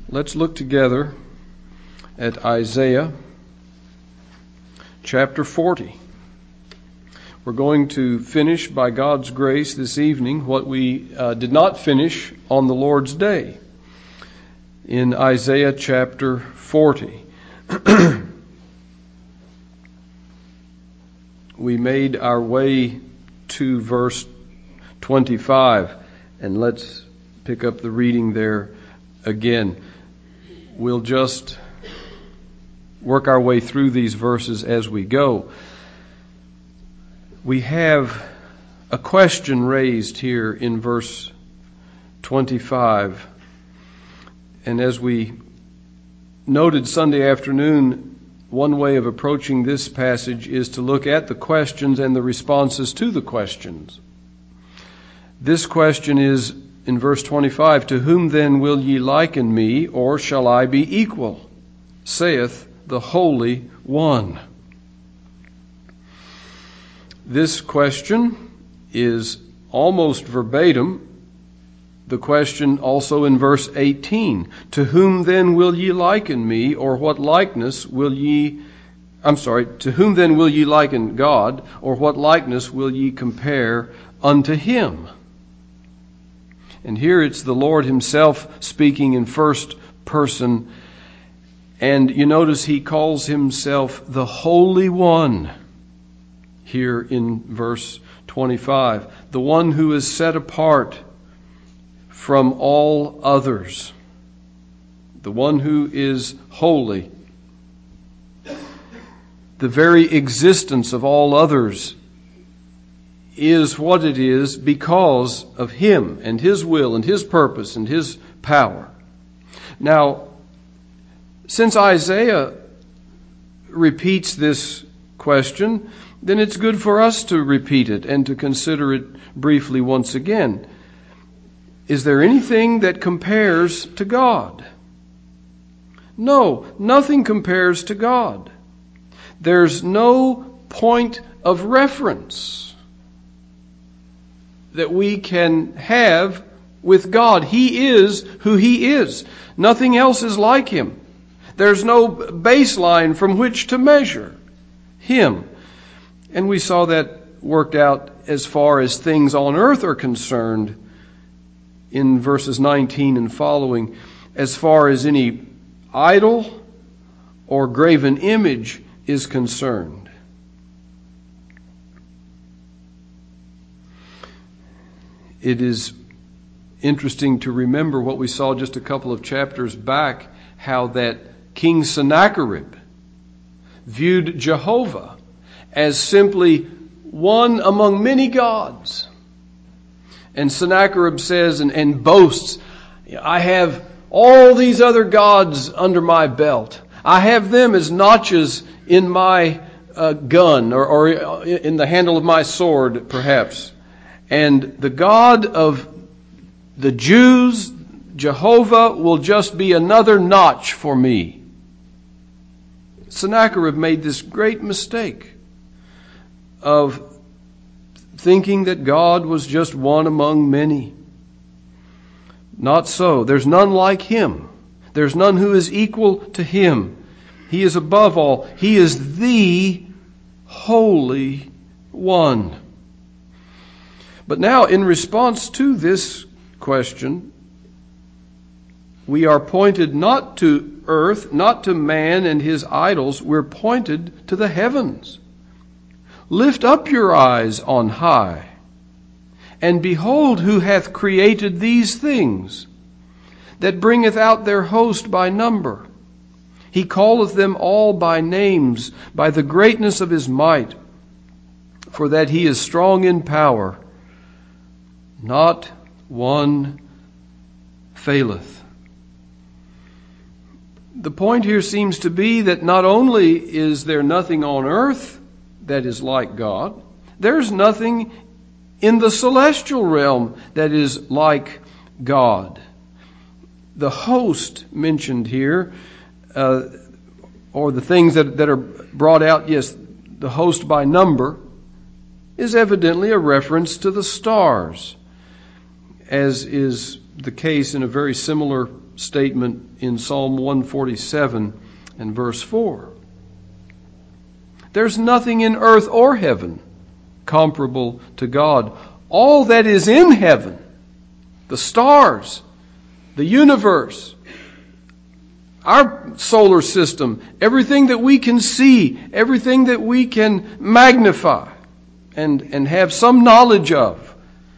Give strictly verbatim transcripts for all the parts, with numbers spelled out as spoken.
Let's look together at Isaiah chapter forty. We're going to finish, by God's grace, this evening what we uh, did not finish on the Lord's Day in Isaiah chapter forty. We made our way to verse twenty-five, and let's pick up the reading there again. We'll just work our way through these verses as we go. We have a question raised here in verse twenty-five. And as we noted Sunday afternoon, one way of approaching this passage is to look at the questions and the responses to the questions. This question is in verse twenty-five, "To whom then will ye liken me, or shall I be equal? saith the Holy One." This question is almost verbatim the question also in verse eighteen. "To whom then will ye liken me, or what likeness will ye, I'm sorry, to whom then will ye liken God, or what likeness will ye compare unto him?" And here it's the Lord himself speaking in first person. And you notice he calls himself the Holy One here in verse twenty-five. The one who is set apart from all others. The one who is holy. The very existence of all others is what it is because of him and his will and his purpose and his power. Now, since Isaiah repeats this question, then it's good for us to repeat it and to consider it briefly once again. Is there anything that compares to God? No, nothing compares to God. There's no point of reference that we can have with God. He is who He is. Nothing else is like Him. There's no baseline from which to measure Him. And we saw that worked out as far as things on earth are concerned in verses nineteen and following. As far as any idol or graven image is concerned. It is interesting to remember what we saw just a couple of chapters back, how that King Sennacherib viewed Jehovah as simply one among many gods. And Sennacherib says and, and boasts, "I have all these other gods under my belt. I have them as notches in my uh, gun or, or in the handle of my sword, perhaps. And the God of the Jews, Jehovah, will just be another notch for me." Sennacherib made this great mistake of thinking that God was just one among many. Not so. There's none like Him. There's none who is equal to Him. He is above all. He is the Holy One. But now, in response to this question, we are pointed not to earth, not to man and his idols. We're pointed to the heavens. "Lift up your eyes on high, and behold who hath created these things, that bringeth out their host by number. He calleth them all by names, by the greatness of his might, for that he is strong in power. Not one faileth." The point here seems to be that not only is there nothing on earth that is like God, there's nothing in the celestial realm that is like God. The host mentioned here, uh, or the things that, that are brought out, yes, the host by number, is evidently a reference to the stars, as is the case in a very similar statement in Psalm one forty-seven and verse four. There's nothing in earth or heaven comparable to God. All that is in heaven, the stars, the universe, our solar system, everything that we can see, everything that we can magnify and, and have some knowledge of,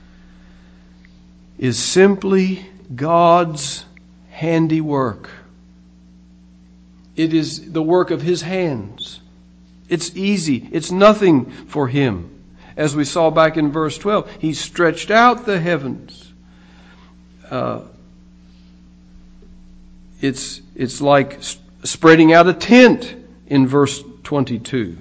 is simply God's handiwork. It is the work of His hands. It's easy. It's nothing for Him. As we saw back in verse twelve, He stretched out the heavens. Uh, it's, it's like spreading out a tent in verse twenty-two.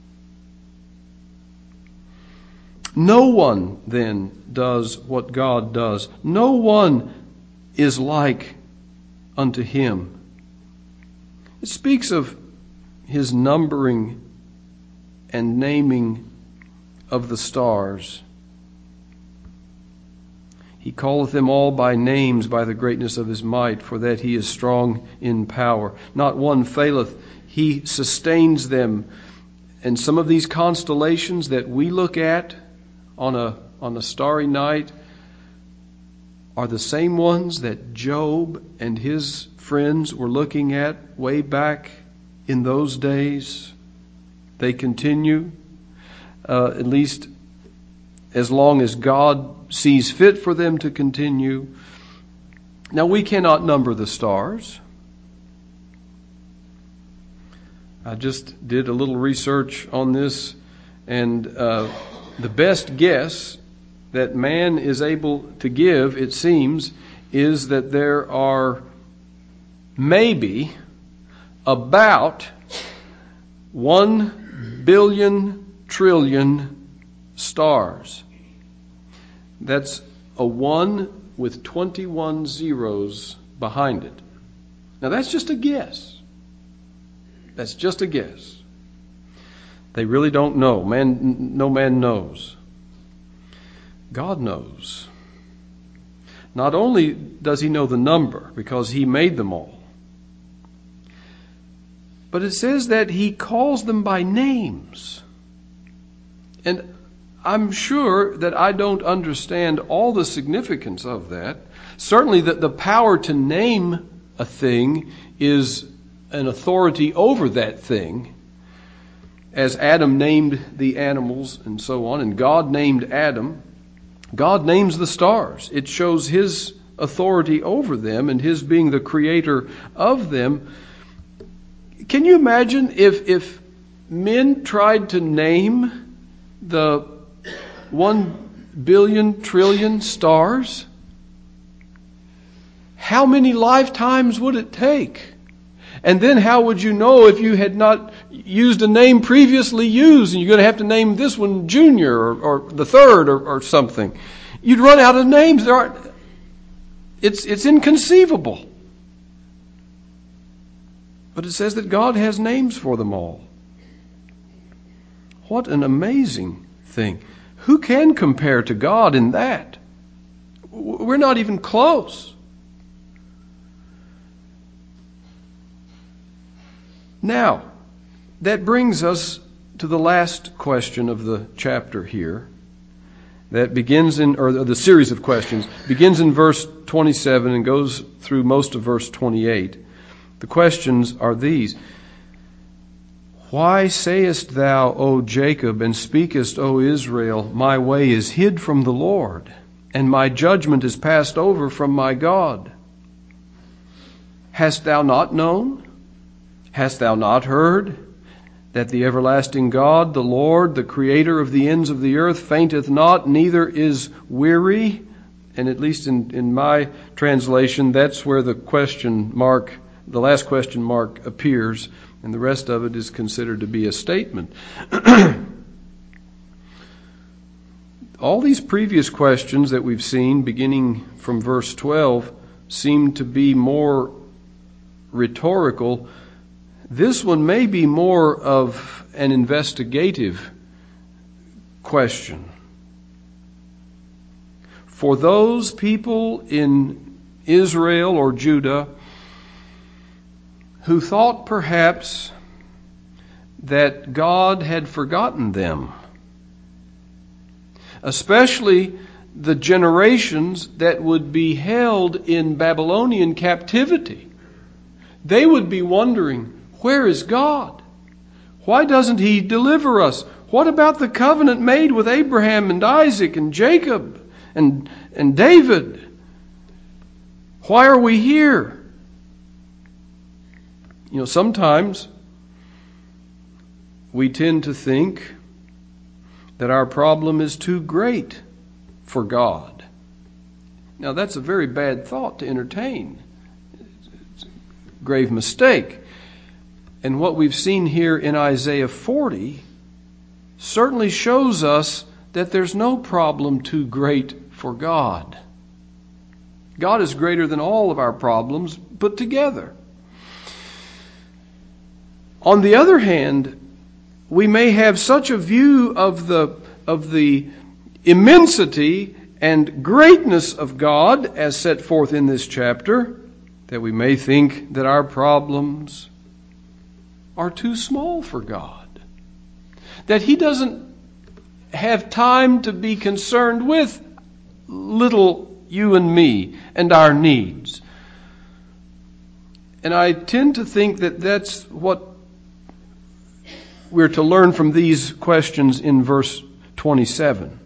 No one then does what God does. No one is like unto Him. It speaks of His numbering and naming of the stars. He calleth them all by names by the greatness of His might, for that He is strong in power. Not one faileth. He sustains them. And some of these constellations that we look at on a on a starry night are the same ones that Job and his friends were looking at way back in those days. They continue, uh, at least as long as God sees fit for them to continue. Now, we cannot number the stars. I just did a little research on this, and uh, the best guess that man is able to give, it seems, is that there are maybe about one billion trillion stars. That's a one with twenty-one zeros behind it. Now that's just a guess. That's just a guess. They really don't know. Man, no man knows. God knows. Not only does He know the number, because He made them all, but it says that He calls them by names. And I'm sure that I don't understand all the significance of that. Certainly that the power to name a thing is an authority over that thing. As Adam named the animals and so on, and God named Adam, God names the stars. It shows His authority over them and His being the creator of them. Can you imagine if if men tried to name the one billion trillion stars? How many lifetimes would it take? And then how would you know if you had not used a name previously used, and you're going to have to name this one Junior or, or the third or, or something? You'd run out of names. There aren't. It's it's inconceivable. But it says that God has names for them all. What an amazing thing. Who can compare to God in that? We're not even close. Now, that brings us to the last question of the chapter here. That begins in, or the series of questions, begins in verse twenty-seven and goes through most of verse twenty-eight. The questions are these. Why sayest thou, O Jacob, and speakest, O Israel, my way is hid from the Lord, and my judgment is passed over from my God? Hast thou not known? Hast thou not heard that the everlasting God, the Lord, the creator of the ends of the earth, fainteth not, neither is weary? And at least in, in my translation, that's where the question mark, the last question mark appears, and the rest of it is considered to be a statement. All these previous questions that we've seen, beginning from verse twelve, seem to be more rhetorical. This one may be more of an investigative question. For those people in Israel or Judah, who thought perhaps that God had forgotten them, especially the generations that would be held in Babylonian captivity. They would be wondering, where is God? Why doesn't He deliver us? What about the covenant made with Abraham and Isaac and Jacob and, and David? Why are we here? You know, sometimes we tend to think that our problem is too great for God. Now, that's a very bad thought to entertain. It's a grave mistake. And what we've seen here in Isaiah forty certainly shows us that there's no problem too great for God. God is greater than all of our problems put together. On the other hand, we may have such a view of the of the immensity and greatness of God as set forth in this chapter that we may think that our problems are too small for God. That He doesn't have time to be concerned with little you and me and our needs. And I tend to think that that's what we're to learn from these questions in verse twenty-seven.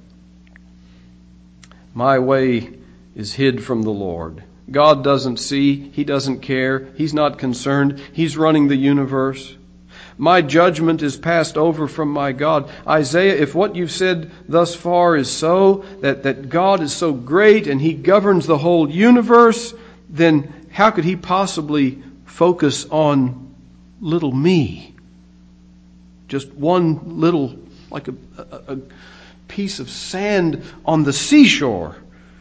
My way is hid from the Lord. God doesn't see. He doesn't care. He's not concerned. He's running the universe. My judgment is passed over from my God. Isaiah, if what you've said thus far is so, that, that God is so great and He governs the whole universe, then how could He possibly focus on little me? Just one little, like a, a, a piece of sand on the seashore.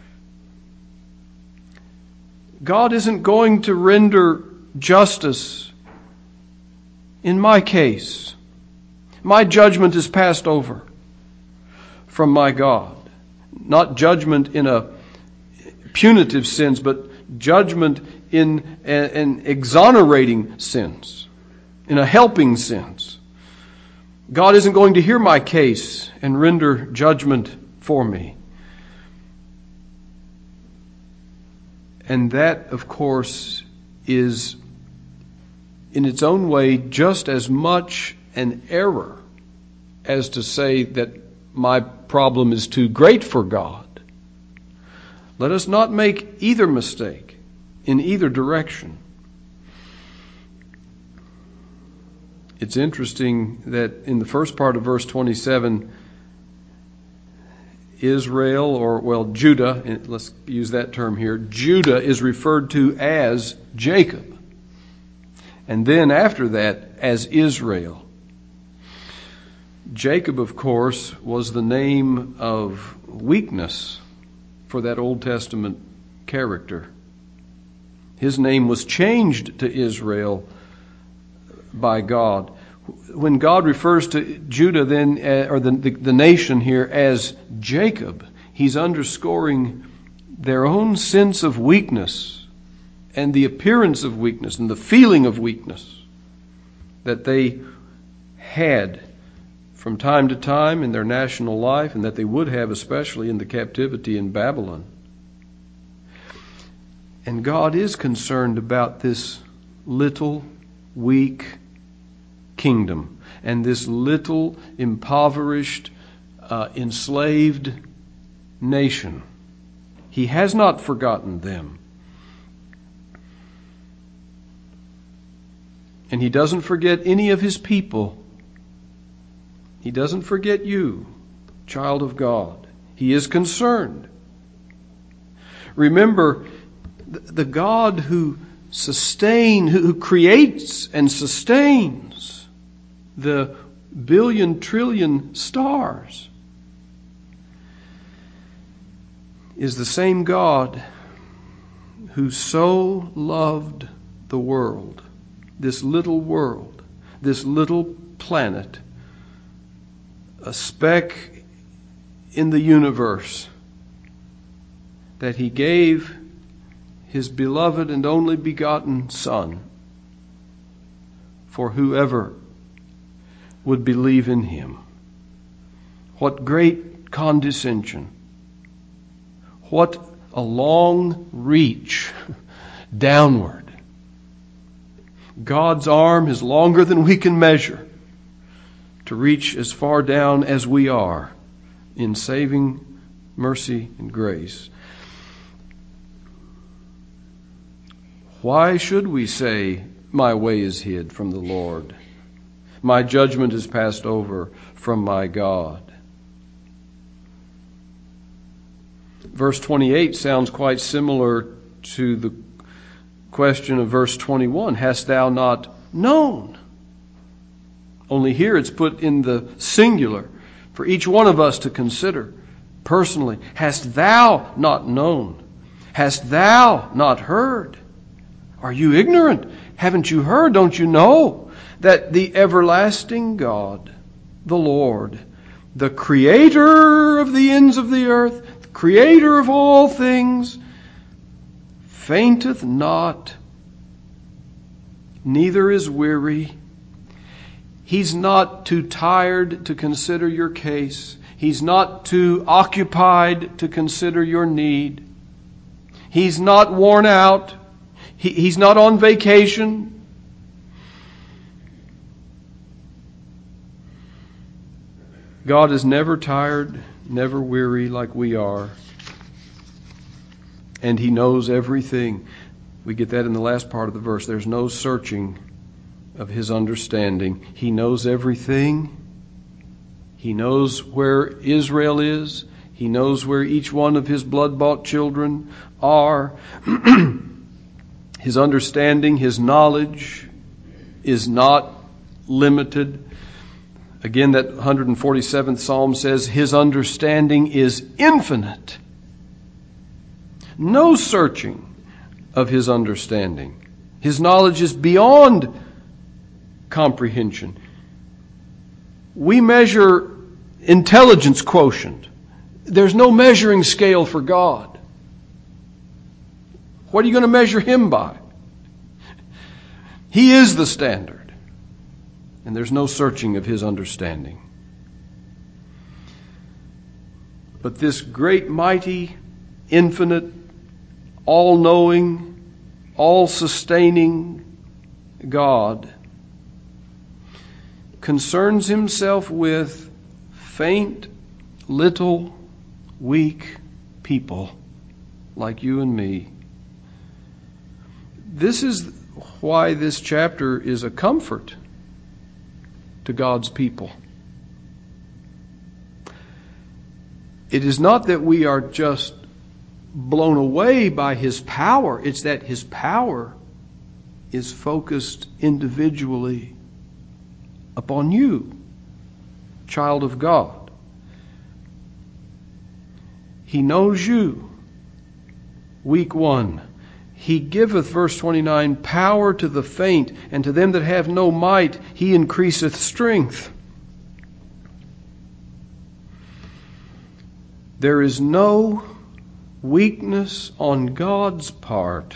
God isn't going to render justice in my case. My judgment is passed over from my God. Not judgment in a punitive sense, but judgment in an exonerating sense, in a helping sense. God isn't going to hear my case and render judgment for me. And that, of course, is in its own way just as much an error as to say that my problem is too great for God. Let us not make either mistake in either direction. It's interesting that in the first part of verse twenty-seven, Israel, or well, Judah, let's use that term here, Judah is referred to as Jacob. And then after that, as Israel. Jacob, of course, was the name of weakness for that Old Testament character. His name was changed to Israel by God. When God refers to Judah then, uh, or the, the, the nation here as Jacob, He's underscoring their own sense of weakness and the appearance of weakness and the feeling of weakness that they had from time to time in their national life, and that they would have especially in the captivity in Babylon. And God is concerned about this little, weak kingdom and this little, impoverished, uh, enslaved nation. He has not forgotten them. And He doesn't forget any of His people. He doesn't forget you, child of God. He is concerned. Remember, the God who sustains, who creates and sustains the billion trillion stars, is the same God who so loved the world, this little world, this little planet, a speck in the universe, that He gave His beloved and only begotten Son, for whoever would believe in Him. What great condescension. What a long reach downward. God's arm is longer than we can measure to reach as far down as we are in saving mercy and grace. Why should we say, my way is hid from the Lord? My judgment is passed over from my God. Verse twenty-eight sounds quite similar to the question of verse twenty-one. Hast thou not known? Only here it's put in the singular for each one of us to consider personally. Hast thou not known? Hast thou not heard? Are you ignorant? Haven't you heard? Don't you know that the everlasting God, the Lord, the creator of the ends of the earth, the creator of all things, fainteth not, neither is weary. He's not too tired to consider your case. He's not too occupied to consider your need. He's not worn out. He, he's not on vacation. God is never tired, never weary like we are. And He knows everything. We get that in the last part of the verse. There's no searching of His understanding. He knows everything. He knows where Israel is. He knows where each one of His blood-bought children are. His understanding, His knowledge is not limited. Again, that one hundred forty-seventh Psalm says, His understanding is infinite. No searching of His understanding. His knowledge is beyond comprehension. We measure intelligence quotient. There's no measuring scale for God. What are you going to measure Him by? He is the standard. And there's no searching of His understanding. But this great, mighty, infinite, all-knowing, all-sustaining God concerns Himself with faint, little, weak people like you and me. This is why this chapter is a comfort to God's people. It is not that we are just blown away by His power. It's that His power is focused individually upon you, child of God. He knows you, weak one. He giveth, verse twenty-nine, power to the faint, and to them that have no might He increaseth strength. There is no weakness on God's part.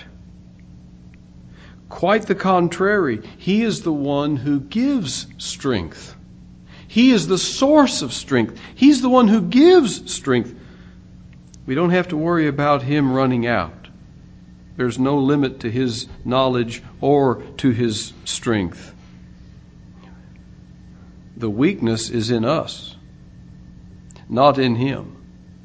Quite the contrary. He is the one who gives strength. He is the source of strength. He's the one who gives strength. We don't have to worry about Him running out. There's no limit to His knowledge or to His strength. The weakness is in us, not in Him.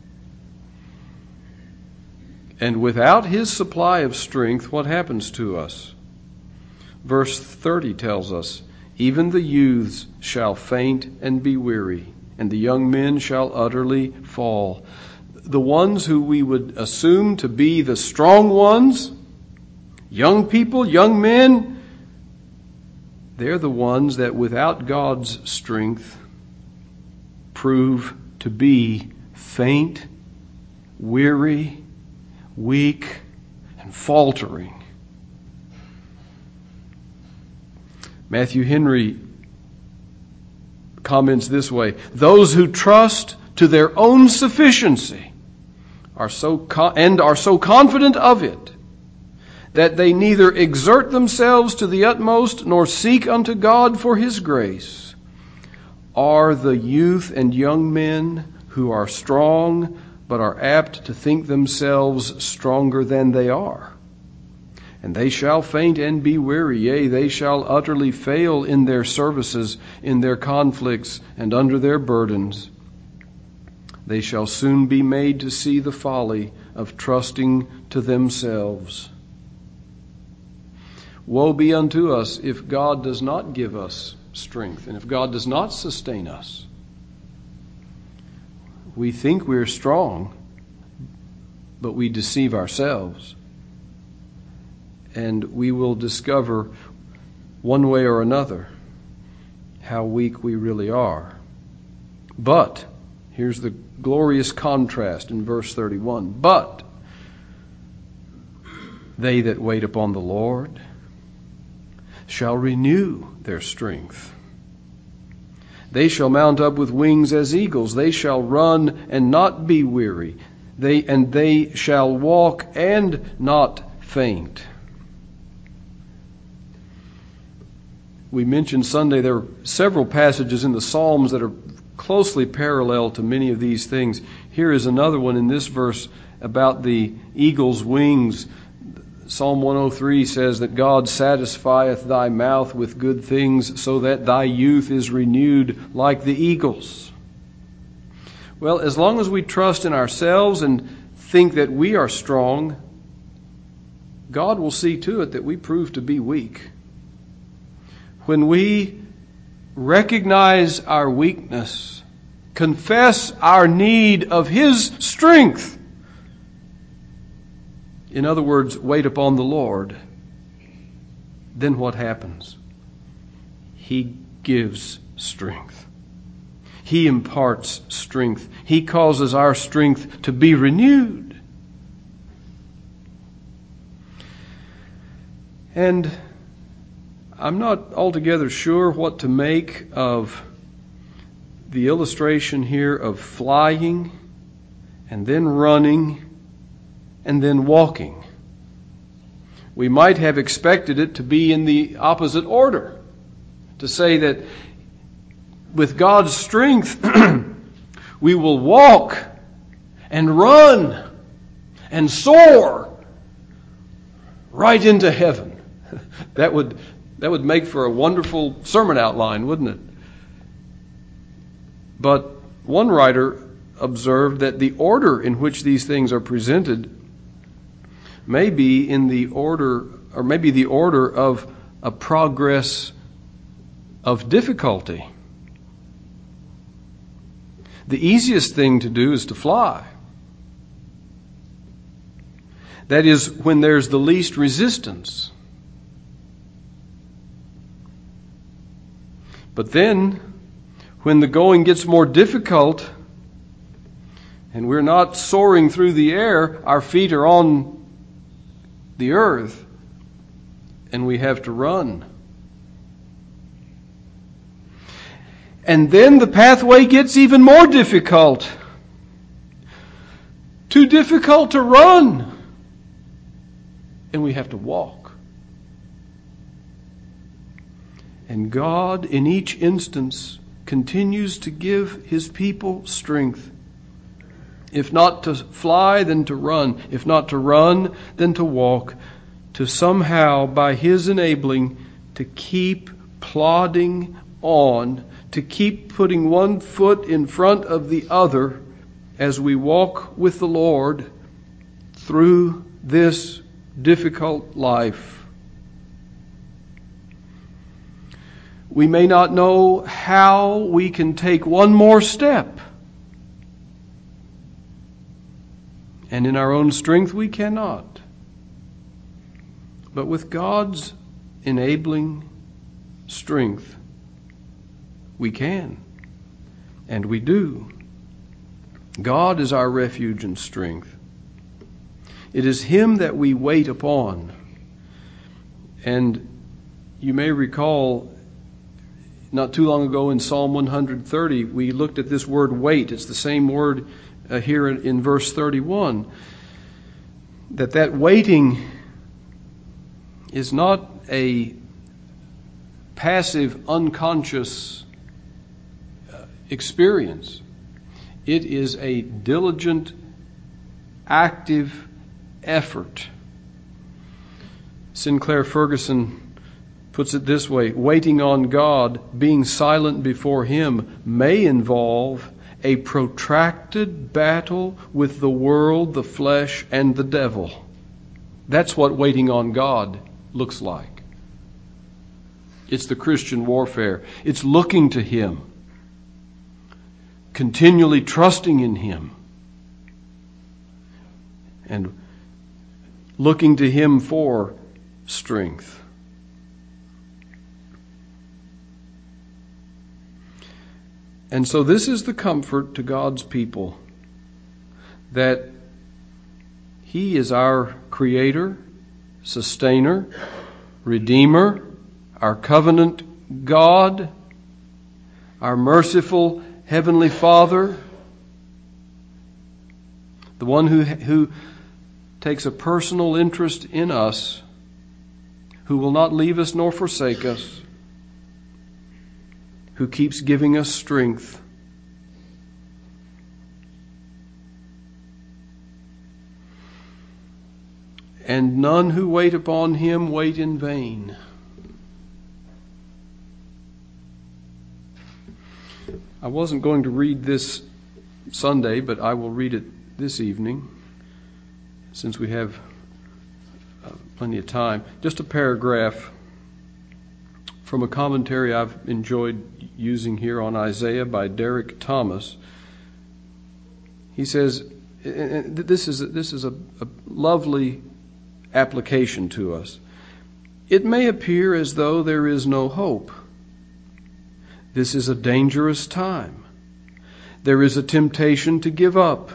And without His supply of strength, what happens to us? Verse thirty tells us, even the youths shall faint and be weary, and the young men shall utterly fall. The ones who we would assume to be the strong ones, young people, young men, they're the ones that without God's strength prove to be faint, weary, weak, and faltering. Matthew Henry comments this way, those who trust to their own sufficiency are so co- and are so confident of it that they neither exert themselves to the utmost, nor seek unto God for his grace, are the youth and young men who are strong, but are apt to think themselves stronger than they are. And they shall faint and be weary, yea, they shall utterly fail in their services, in their conflicts, and under their burdens. They shall soon be made to see the folly of trusting to themselves. Woe be unto us if God does not give us strength, and if God does not sustain us. We think we're strong, but we deceive ourselves. And we will discover one way or another how weak we really are. But, here's the glorious contrast in verse thirty-one. But they that wait upon the Lord shall renew their strength. They shall mount up with wings as eagles. They shall run and not be weary. They and they shall walk and not faint. We mentioned Sunday there are several passages in the Psalms that are closely parallel to many of these things. Here is another one in this verse about the eagle's wings. Psalm one oh three says that God satisfieth thy mouth with good things, so that thy youth is renewed like the eagles. Well, as long as we trust in ourselves and think that we are strong, God will see to it that we prove to be weak. When we recognize our weakness, confess our need of his strength, in other words, wait upon the Lord, then what happens? He gives strength. He imparts strength. He causes our strength to be renewed. And I'm not altogether sure what to make of the illustration here of flying and then running and then walking. We might have expected it to be in the opposite order, to say that with God's strength we will walk and run and soar right into heaven. That would That would make for a wonderful sermon outline, wouldn't it? But one writer observed that the order in which these things are presented may be in the order, or maybe the order of a progress of difficulty. The easiest thing to do is to fly. That is, when there's the least resistance. But then, when the going gets more difficult, and we're not soaring through the air, our feet are on the earth, and we have to run. And then the pathway gets even more difficult. Too difficult to run, and we have to walk. And God, in each instance, continues to give his people strength. If not to fly, then to run. If not to run, then to walk. To somehow, by his enabling, to keep plodding on, to keep putting one foot in front of the other as we walk with the Lord through this difficult life. We may not know how we can take one more step. And in our own strength we cannot. But with God's enabling strength, we can. And we do. God is our refuge and strength. It is him that we wait upon. And you may recall, not too long ago in Psalm one thirty, we looked at this word wait. It's the same word uh, here in, in verse thirty-one. That that waiting is not a passive, unconscious uh, experience. It is a diligent, active effort. Sinclair Ferguson puts it this way: waiting on God, being silent before Him, may involve a protracted battle with the world, the flesh, and the devil. That's what waiting on God looks like. It's the Christian warfare. It's looking to Him, continually trusting in Him, and looking to Him for strength. And so this is the comfort to God's people, that He is our Creator, Sustainer, Redeemer, our covenant God, our merciful Heavenly Father, the one who, who takes a personal interest in us, who will not leave us nor forsake us, who keeps giving us strength. And none who wait upon Him wait in vain. I wasn't going to read this Sunday, but I will read it this evening, since we have uh, plenty of time. Just a paragraph from a commentary I've enjoyed using here on Isaiah by Derek Thomas. He says, and this is a, this is a, a lovely application to us. It may appear as though there is no hope. This is a dangerous time. There is a temptation to give up.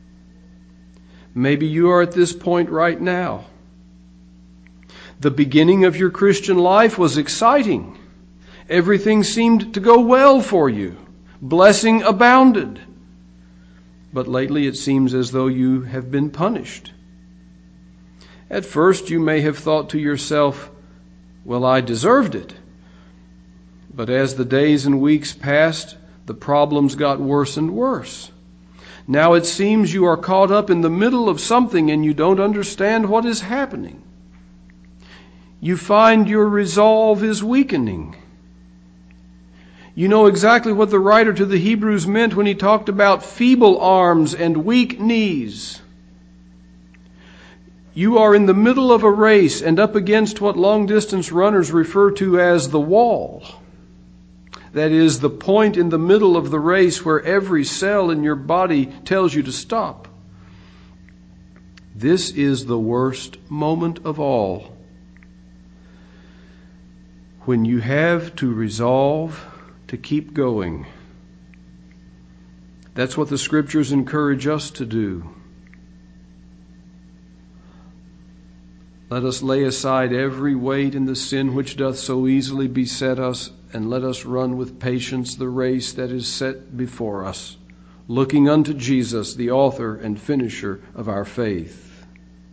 Maybe you are at this point right now. The beginning of your Christian life was exciting. Everything seemed to go well for you. Blessing abounded. But lately it seems as though you have been punished. At first you may have thought to yourself, well, I deserved it. But as the days and weeks passed, the problems got worse and worse. Now it seems you are caught up in the middle of something and you don't understand what is happening. You find your resolve is weakening. You know exactly what the writer to the Hebrews meant when he talked about feeble arms and weak knees. You are in the middle of a race and up against what long-distance runners refer to as the wall. That is, the point in the middle of the race where every cell in your body tells you to stop. This is the worst moment of all, when you have to resolve to keep going. That's what the Scriptures encourage us to do. Let us lay aside every weight and the sin which doth so easily beset us, and let us run with patience the race that is set before us, looking unto Jesus, the author and finisher of our faith.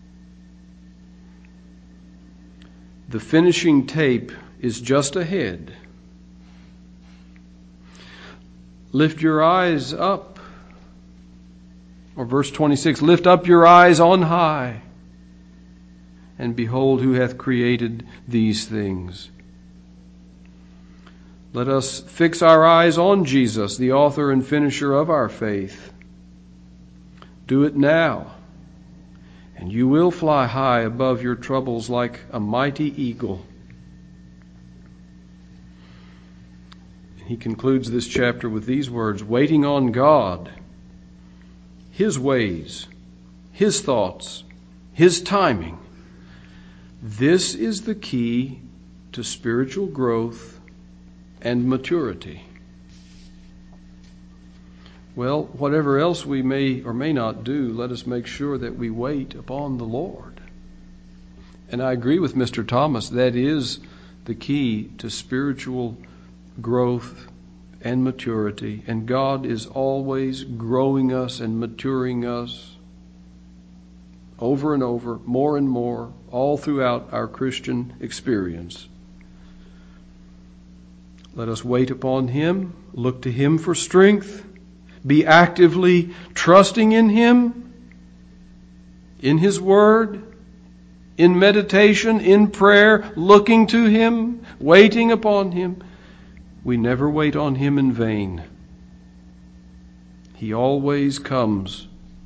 The finishing tape is just ahead. Lift your eyes up. Or verse twenty-six, lift up your eyes on high, and behold who hath created these things. Let us fix our eyes on Jesus, the author and finisher of our faith. Do it now, and you will fly high above your troubles like a mighty eagle. He concludes this chapter with these words: waiting on God, His ways, His thoughts, His timing. This is the key to spiritual growth and maturity. Well, whatever else we may or may not do, let us make sure that we wait upon the Lord. And I agree with Mister Thomas, that is the key to spiritual growth and maturity. And God is always growing us and maturing us over and over, more and more, all throughout our Christian experience. Let us wait upon Him, look to Him for strength, be actively trusting in Him, in His Word, in meditation, in prayer, looking to Him, waiting upon Him. We never wait on Him in vain. He always comes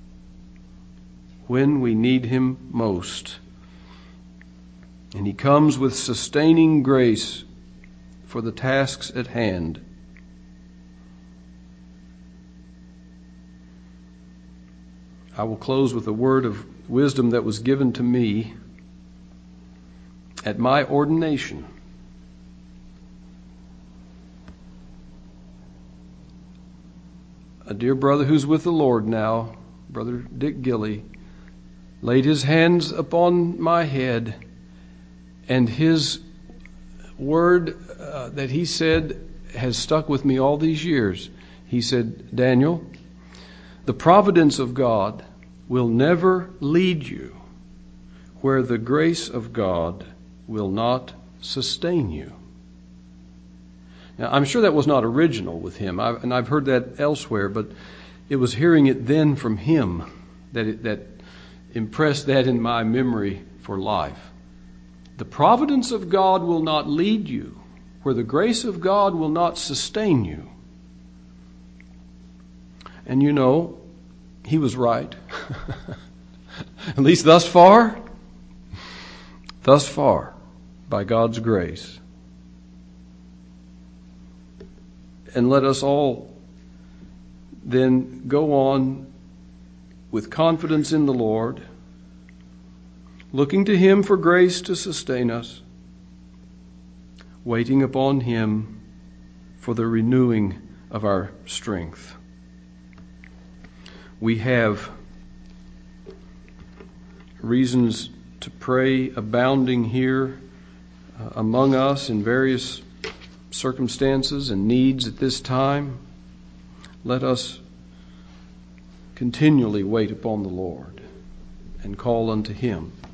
when we need Him most. And He comes with sustaining grace for the tasks at hand. I will close with a word of wisdom that was given to me at my ordination. A dear brother who's with the Lord now, Brother Dick Gilly, laid his hands upon my head, and his word uh, that he said has stuck with me all these years. He said, Daniel, the providence of God will never lead you where the grace of God will not sustain you. Now, I'm sure that was not original with him, I've, and I've heard that elsewhere, but it was hearing it then from him that it, that impressed that in my memory for life. The providence of God will not lead you where the grace of God will not sustain you. And you know, he was right. At least thus far. Thus far, by God's grace. And let us all then go on with confidence in the Lord, looking to Him for grace to sustain us, waiting upon Him for the renewing of our strength. We have reasons to pray abounding here uh, among us in various circumstances and needs at this time. Let us continually wait upon the Lord and call unto Him.